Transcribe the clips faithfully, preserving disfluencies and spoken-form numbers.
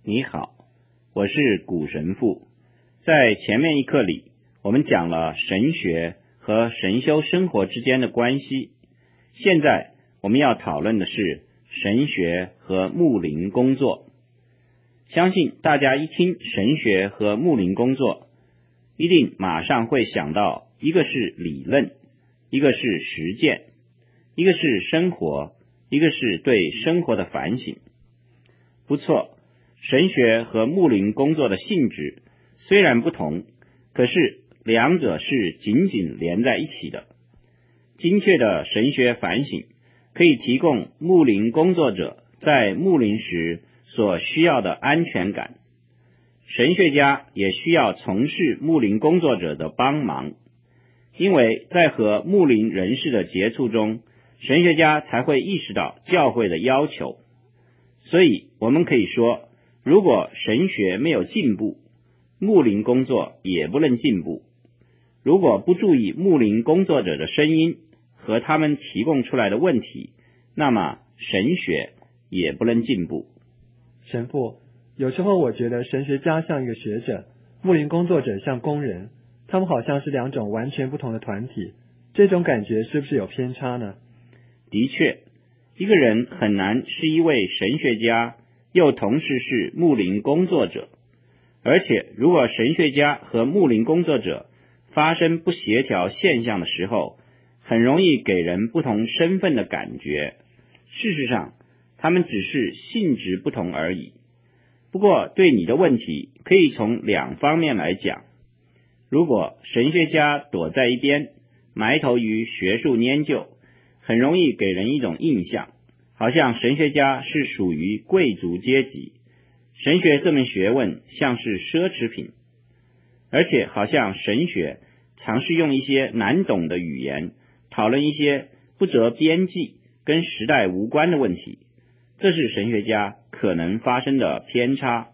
你好，我是古神父。在前面一课里，我们讲了神学和神修生活之间的关系。现在我们要讨论的是神学和牧灵工作。相信大家一听神学和牧灵工作，一定马上会想到，一个是理论，一个是实践，一个是生活，一个是对生活的反省。不错，神学和牧灵工作的性质虽然不同，可是两者是紧紧连在一起的。精确的神学反省可以提供牧灵工作者在牧灵时所需要的安全感。神学家也需要从事牧灵工作者的帮忙，因为在和牧灵人士的接触中，神学家才会意识到教会的要求。所以我们可以说，如果神学没有进步，牧灵工作也不能进步。如果不注意牧灵工作者的声音和他们提供出来的问题，那么神学也不能进步。 神父，有时候我觉得神学家像一个学者，牧灵工作者像工人，他们好像是两种完全不同的团体，这种感觉是不是有偏差呢？ 的确，一个人很难是一位神学家，又同时是牧灵工作者。而且如果神学家和牧灵工作者发生不协调现象的时候，很容易给人不同身份的感觉。事实上，他们只是性质不同而已。不过对你的问题可以从两方面来讲。如果神学家躲在一边，埋头于学术研究，很容易给人一种印象，好像神学家是属于贵族阶级，神学这门学问像是奢侈品，而且好像神学尝试用一些难懂的语言讨论一些不着边际跟时代无关的问题，这是神学家可能发生的偏差。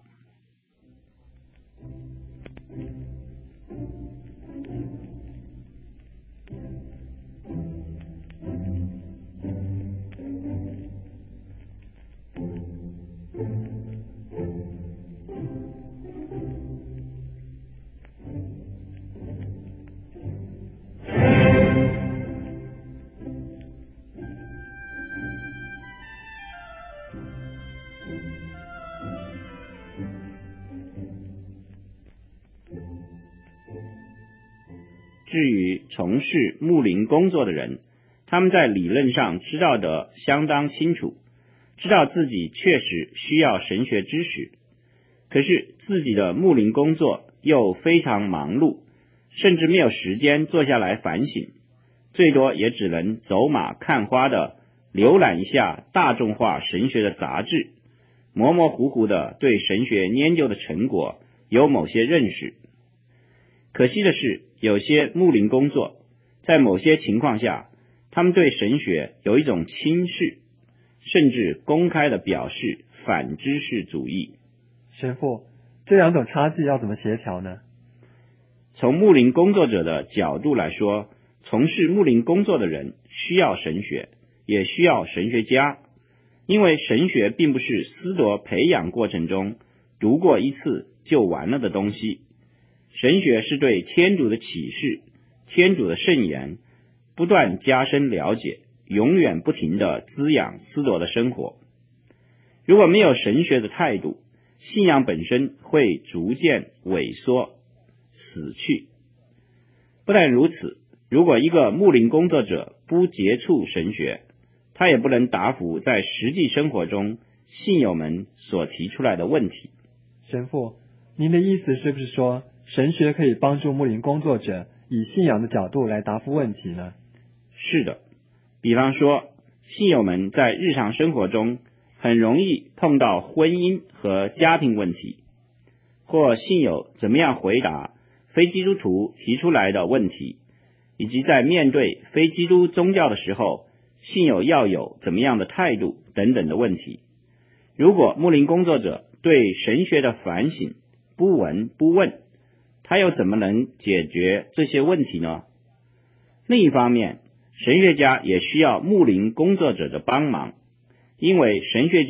至于从事牧灵工作的人，他们在理论上知道得相当清楚，知道自己确实需要神学知识，可是自己的牧灵工作又非常忙碌，甚至没有时间坐下来反省，最多也只能走马看花的浏览一下大众化神学的杂志，模模糊糊的对神学研究的成果有某些认识。可惜的是，有些牧灵工作在某些情况下，他们对神学有一种轻视，甚至公开的表示反知识主义。 神父，这两种差距要怎么协调呢？ 从牧灵工作者的角度来说，从事牧灵工作的人需要神学，也需要神学家，因为神学并不是思铎培养过程中读过一次就完了的东西。神学是对天主的启示，天主的圣言，不断加深了解，永远不停地滋养思铎的生活。如果没有神学的态度，信仰本身会逐渐萎缩死去。不但如此，如果一个牧灵工作者不接触神学，他也不能答复在实际生活中信友们所提出来的问题。 神父，您的意思是不是说神学可以帮助牧灵工作者以信仰的角度来答复问题呢？ 是的，比方说，信友们在日常生活中很容易碰到婚姻和家庭问题，或信友怎么样回答非基督徒提出来的问题，以及在面对非基督宗教的时候，信友要有怎么样的态度等等的问题。如果牧灵工作者对神学的反省不闻不问，他又怎么能解决这些问题呢？另一方面，神学家也需要牧灵工作者的帮忙，因为神学家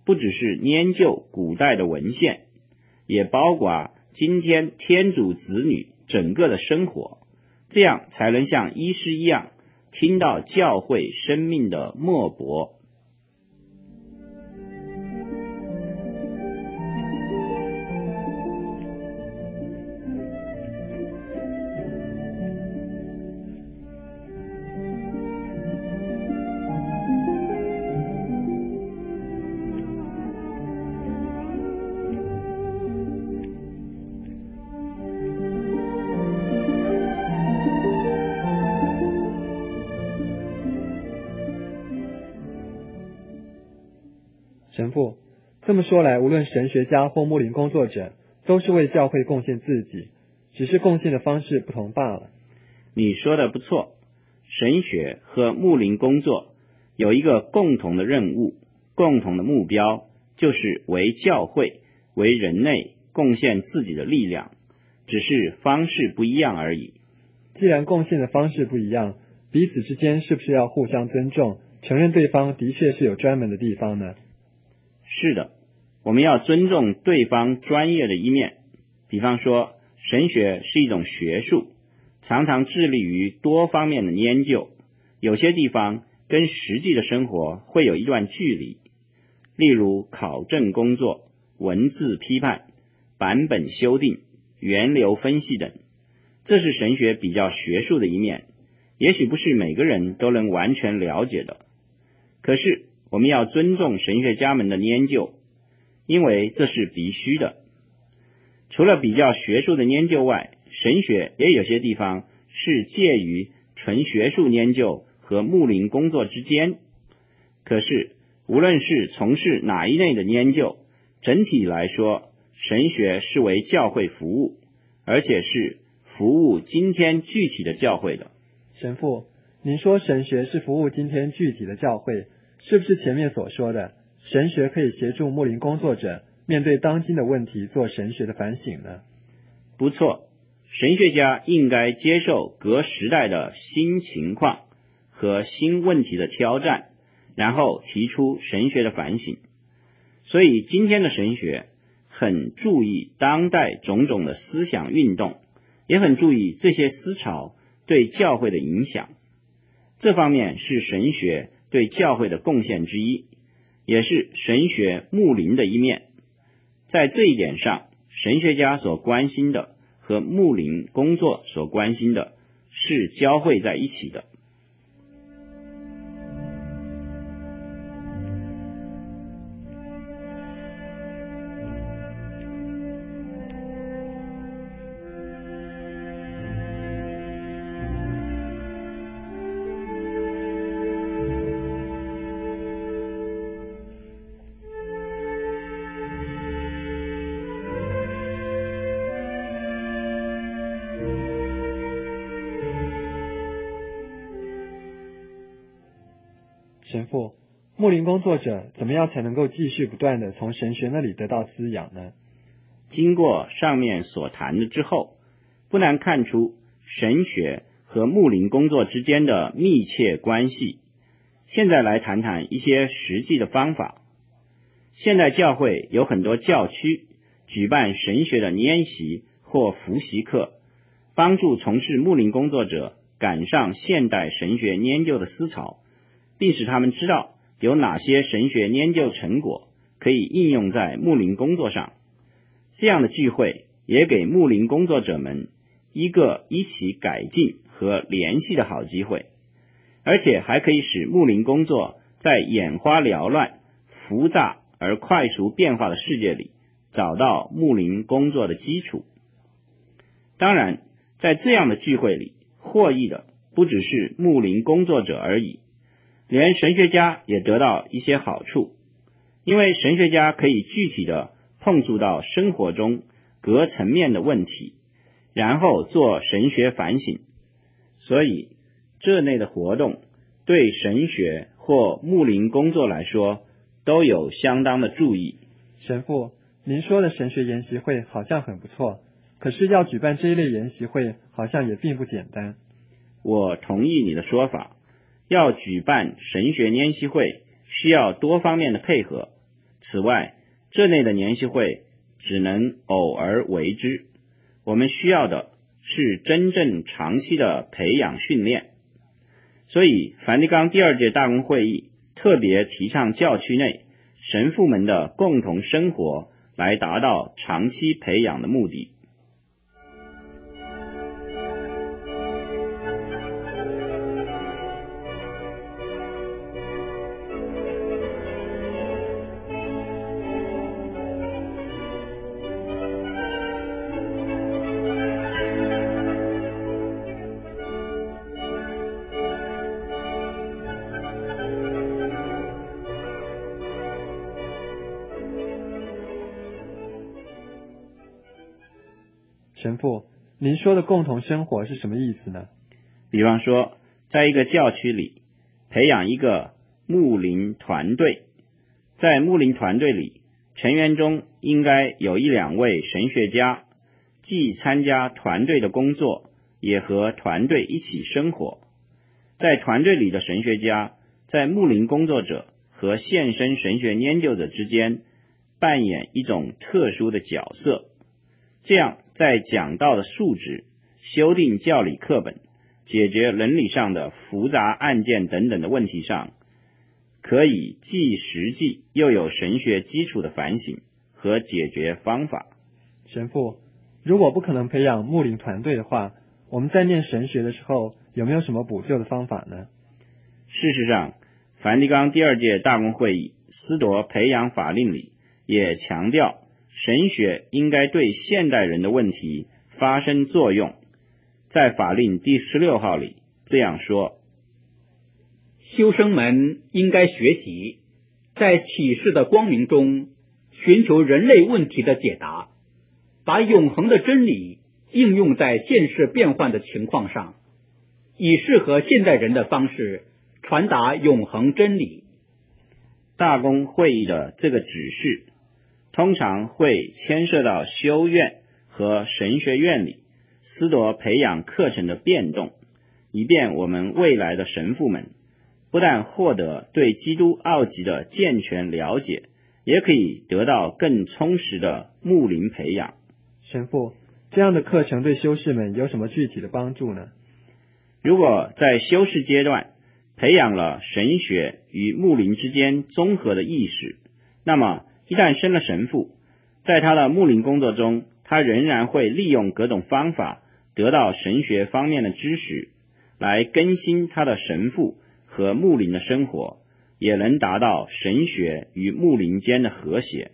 不只是研究古代的文献，也包括今天天主子女整个的生活，这样才能像医师一样听到教会生命的脉搏。 神父，这么说来，无论神学家或牧灵工作者，都是为教会贡献自己，只是贡献的方式不同罢了。 你说的不错，神学和牧灵工作有一个共同的任务，共同的目标，就是为教会、为人类贡献自己的力量，只是方式不一样而已。 既然贡献的方式不一样，彼此之间是不是要互相尊重，承认对方的确是有专门的地方呢？ 是的，我们要尊重对方专业的一面。比方说，神学是一种学术，常常致力于多方面的研究，有些地方跟实际的生活会有一段距离，例如考证工作、文字批判、版本修订、源流分析等，这是神学比较学术的一面，也许不是每个人都能完全了解的。可是我们要尊重神学家们的研究，因为这是必须的。除了比较学术的研究外，神学也有些地方是介于纯学术研究和牧灵工作之间。可是无论是从事哪一类的研究，整体来说，神学是为教会服务，而且是服务今天具体的教会的。 神父，您说神学是服务今天具体的教会，是不是前面所说的神学可以协助牧灵工作者面对当今的问题做神学的反省呢？ 不错，神学家应该接受各时代的新情况和新问题的挑战，然后提出神学的反省。所以今天的神学很注意当代种种的思想运动，也很注意这些思潮对教会的影响。这方面是神学对教会的贡献之一，也是神学牧灵的一面。在这一点上，神学家所关心的和牧灵工作所关心的是交汇在一起的。 神父，牧灵工作者怎么样才能够继续不断的从神学那里得到滋养呢？ 经过上面所谈的之后，不难看出神学和牧灵工作之间的密切关系。现在来谈谈一些实际的方法。现代教会有很多教区举办神学的研习或复习课，帮助从事牧灵工作者赶上现代神学研究的思潮，并使他们知道有哪些神学研究成果可以应用在牧灵工作上。这样的聚会也给牧灵工作者们一个一起改进和联系的好机会，而且还可以使牧灵工作在眼花缭乱、复杂而快速变化的世界里找到牧灵工作的基础。当然，在这样的聚会里，获益的不只是牧灵工作者而已，连神学家也得到一些好处，因为神学家可以具体的碰触到生活中各层面的问题，然后做神学反省。所以这类的活动对神学或牧灵工作来说都有相当的注意。 神父，您说的神学研习会好像很不错，可是要举办这一类研习会好像也并不简单。 我同意你的说法，要举办神学研习会需要多方面的配合， 此外，这类的联席会只能偶尔为之，我们需要的是真正长期的培养训练。所以梵蒂冈第二届大公会议特别提倡教区内神父们的共同生活，来达到长期培养的目的。 神父，您说的共同生活是什么意思呢？ 比方说，在一个教区里培养一个牧灵团队，在牧灵团队里，成员中应该有一两位神学家，既参加团队的工作，也和团队一起生活。在团队里的神学家，在牧灵工作者和献身神学研究者之间扮演一种特殊的角色，这样在讲道的述职、修订教理课本、解决伦理上的复杂案件等等的问题上，可以既实际又有神学基础的反省和解决方法。 神父，如果不可能培养牧灵团队的话，我们在念神学的时候有没有什么补救的方法呢？ 事实上，梵蒂冈第二届大公会议司铎培养法令里也强调，神学应该对现代人的问题发生作用。在法令第十六号里这样说： 修生们应该学习，在启示的光明中寻求人类问题的解答，把永恒的真理应用在现世变幻的情况上，以适合现代人的方式传达永恒真理。 大公会议的这个指示通常会牵涉到修院和神学院里司铎培养课程的变动，以便我们未来的神父们不但获得对基督奥迹的健全了解，也可以得到更充实的牧灵培养。 神父，这样的课程对修士们有什么具体的帮助呢？ 如果在修士阶段培养了神学与牧灵之间综合的意识，那么一旦升了神父，在他的牧灵工作中，他仍然会利用各种方法得到神学方面的知识，来更新他的神父和牧灵的生活，也能达到神学与牧灵间的和谐。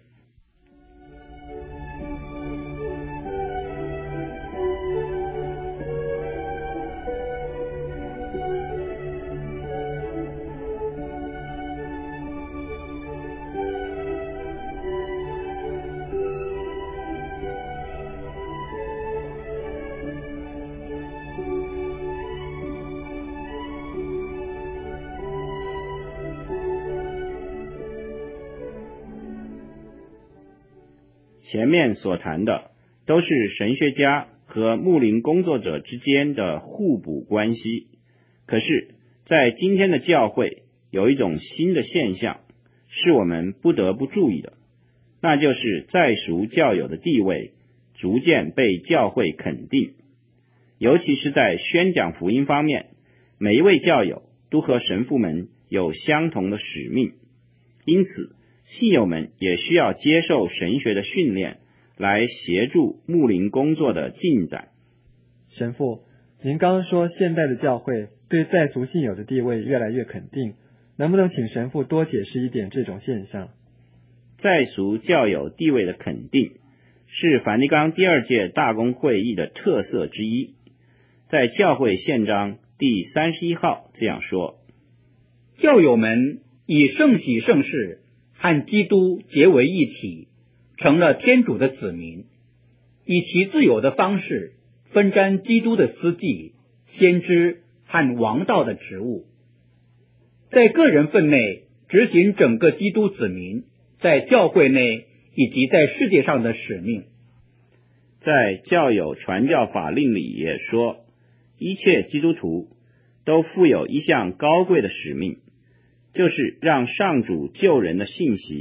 前面所谈的都是神学家和牧灵工作者之间的互补关系，可是在今天的教会有一种新的现象是我们不得不注意的，那就是在俗教友的地位逐渐被教会肯定，尤其是在宣讲福音方面，每一位教友都和神父们有相同的使命，因此信友们也需要接受神学的训练，来协助牧灵工作的进展。 神父，您刚刚说现代的教会对在俗信友的地位越来越肯定，能不能请神父多解释一点这种现象？ 在俗教友地位的肯定是梵蒂冈第二届大公会议的特色之一。在教会宪章第三十一号这样说： 教友们以圣喜圣事和基督结为一体，成了天主的子民，以其自有的方式分沾基督的司祭、先知和王道的职务，在个人分内执行整个基督子民在教会内以及在世界上的使命。 在教友传教法令里也说，一切基督徒都负有一项高贵的使命，就是让上主救人的信息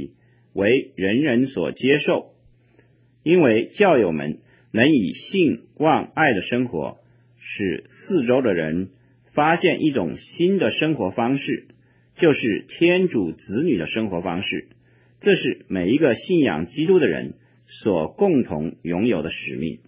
为人人所接受，因为教友们能以信、望、爱的生活，使四周的人发现一种新的生活方式，就是天主子女的生活方式。这是每一个信仰基督的人所共同拥有的使命。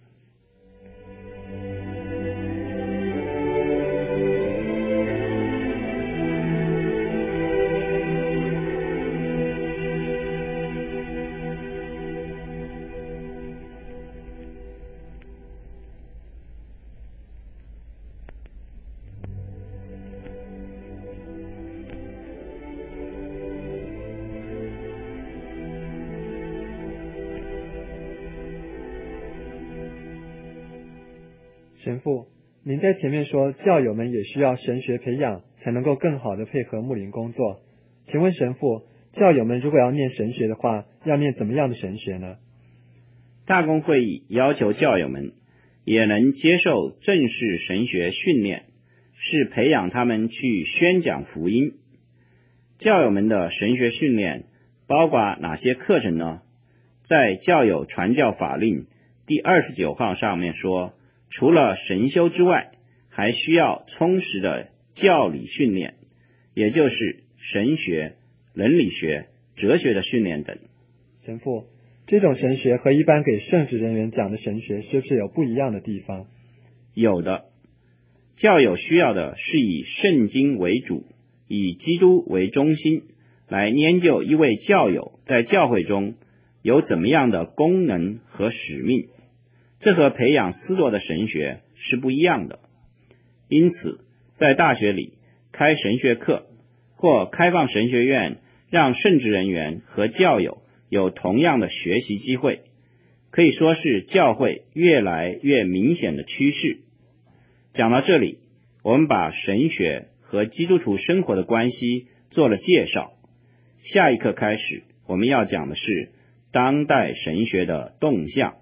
神父，您在前面说教友们也需要神学培养，才能够更好的配合牧灵工作。请问神父，教友们如果要念神学的话，要念怎么样的神学呢？ 大公会议要求教友们也能接受正式神学训练，是培养他们去宣讲福音。教友们的神学训练包括哪些课程呢？在教友传教法令第二十九号上面说，除了神修之外，还需要充实的教理训练，也就是神学、伦理学、哲学的训练等。 神父，这种神学和一般给圣职人员讲的神学是不是有不一样的地方？ 有的。教友需要的是以圣经为主，以基督为中心，来研究一位教友在教会中有怎么样的功能和使命，这和培养司铎的神学是不一样的。因此，在大学里开神学课或开放神学院，让圣职人员和教友有同样的学习机会，可以说是教会越来越明显的趋势。讲到这里，我们把神学和基督徒生活的关系做了介绍。下一课开始，我们要讲的是当代神学的动向。